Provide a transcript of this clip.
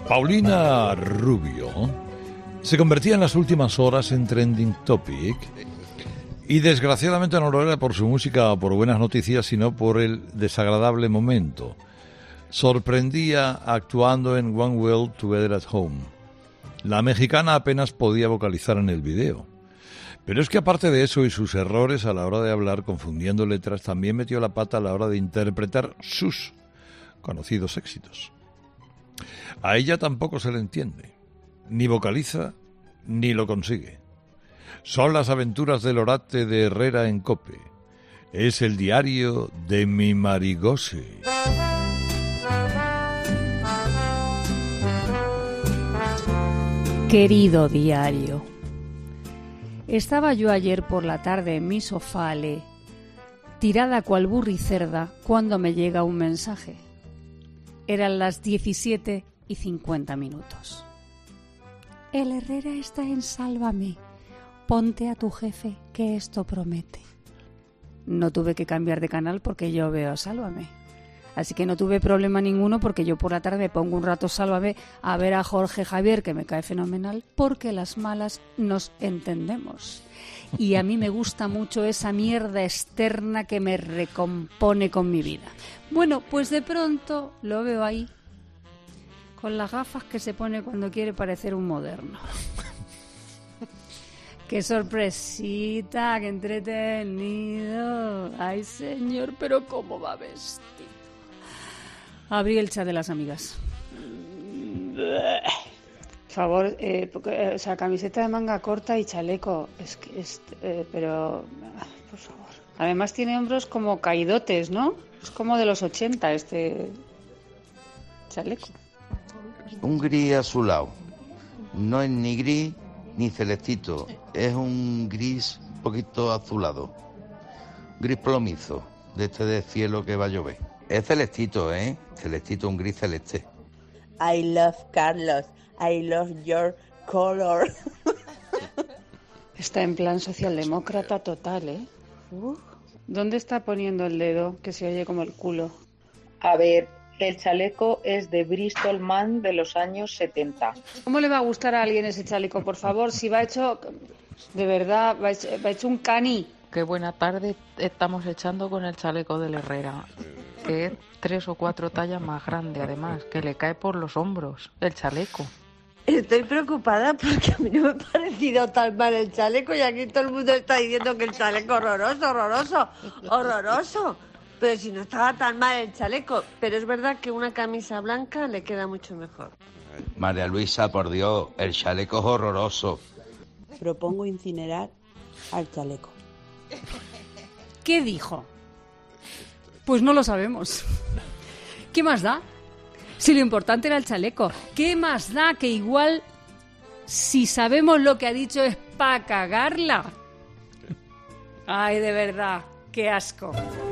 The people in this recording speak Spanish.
Paulina Rubio se convertía en las últimas horas en trending topic y desgraciadamente no lo era por su música o por buenas noticias, sino por el desagradable momento. Sorprendía actuando en One World Together at Home. La mexicana apenas podía vocalizar en el video. Pero es que aparte de eso y sus errores a la hora de hablar, confundiendo letras, también metió la pata a la hora de interpretar sus conocidos éxitos. A ella tampoco se le entiende, ni vocaliza ni lo consigue. Son las aventuras del orate de Herrera en COPE. Es el diario de mi Marigose. Querido diario, estaba yo ayer por la tarde en mi sofá, tirada cual burricerda, cuando me llega un mensaje. Eran las 17:50. El Herrera está en Sálvame. Ponte a tu jefe, que esto promete. No tuve que cambiar de canal porque yo veo Sálvame. Así que no tuve problema ninguno porque yo por la tarde pongo un rato Sálvame a ver a Jorge Javier, que me cae fenomenal, porque las malas nos entendemos. Y a mí me gusta mucho esa mierda externa que me recompone con mi vida. Bueno, pues de pronto lo veo ahí, con las gafas que se pone cuando quiere parecer un moderno. ¡Qué sorpresita! ¡Qué entretenido! ¡Ay, señor! Pero ¿cómo va vestido? Abrí el chat de las amigas. Por favor, camiseta de manga corta y chaleco. Pero, por favor. Además tiene hombros como caidotes, ¿no? Es como de los 80 este chaleco. Un gris azulado. No es ni gris ni celestito. Es un gris un poquito azulado. Gris plomizo, de este de cielo que va a llover. Es celestito, ¿eh? Celestito, un gris celeste. I love Carlos. I love your color. Está en plan socialdemócrata total, ¿eh? ¿Dónde está poniendo el dedo que se oye como el culo? A ver, el chaleco es de Bristol Man de los años 70. ¿Cómo le va a gustar a alguien ese chaleco, por favor? Si va hecho, de verdad, va hecho un cani. Qué buena tarde estamos echando con el chaleco del Herrera, que es 3 o 4 tallas más grande, además, que le cae por los hombros el chaleco. Estoy preocupada porque a mí no me ha parecido tan mal el chaleco y aquí todo el mundo está diciendo que el chaleco horroroso. Pero si no estaba tan mal el chaleco. Pero es verdad que una camisa blanca le queda mucho mejor. María Luisa, por Dios, el chaleco es horroroso. Propongo incinerar al chaleco. ¿Qué dijo? Pues no lo sabemos. ¿Qué más da? Si lo importante era el chaleco. ¿Qué más da que igual, si sabemos lo que ha dicho, es para cagarla? Ay, de verdad, qué asco.